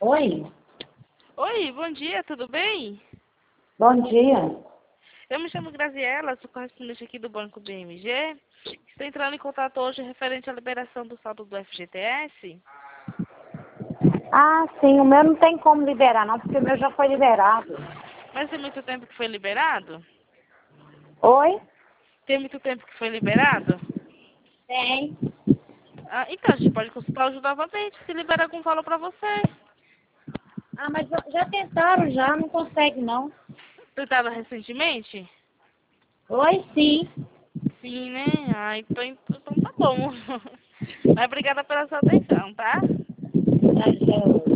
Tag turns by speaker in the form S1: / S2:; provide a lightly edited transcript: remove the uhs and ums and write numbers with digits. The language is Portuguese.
S1: Oi,
S2: Oi, bom dia, tudo bem?
S1: bom dia.
S2: Eu me chamo Graziela, sou correspondente aqui do Banco BMG. Estou entrando em contato hoje referente à liberação do saldo do FGTS.
S1: Ah, sim, o meu não tem como liberar não, porque o meu já foi liberado.
S2: Mas tem muito tempo que foi liberado?
S1: Oi?
S2: Tem muito tempo que foi liberado?
S1: Tem.
S2: Ah, então, a gente pode consultar o novamente, se libera algum valor para você.
S1: Ah, mas já tentaram já, não consegue não.
S2: Tentado recentemente?
S1: Oi, sim.
S2: Sim, né? Ah, então tá bom. Mas obrigada pela sua atenção, tá?
S1: Ah, já.